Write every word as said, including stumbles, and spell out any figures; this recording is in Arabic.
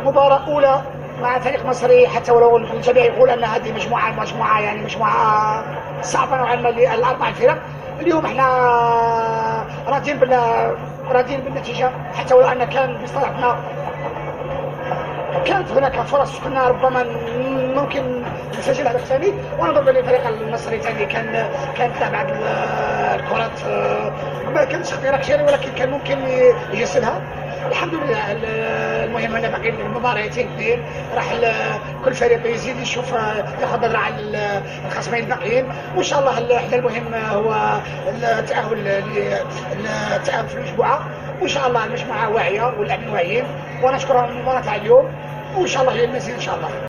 مباراة أولى مع فريق مصري، حتى ولو الجميع يقول أن هذه مجموعة مجموعة يعني مجموعة صعبة نوعا ما للأربع فرق. اليوم احنا راضيين بال راضيين بالنتيجة، حتى ولو أن كان بصالحنا كانت هناك فرص كنا ربما ممكن نسجل هدف ثاني. ونظر بان الفريق المصري ثاني كان كانت له بعض الكرات ما كانتش خطيره كثير، ولكن كان ممكن يجسدها. الحمد لله. المهم هنا باقي المباراتين اثنين، راح كل فريق يزيد يشوف ياخذ نظره على الخصمين الباقيين، وان شاء الله احنا المهم هو التاهل التاهل في المجموعه، وان شاء الله المجموعه واعيه واللاعبين واعيين، ونشكرهم المباراه تاع اليوم، وان شاء الله هي المزيد ان شاء الله.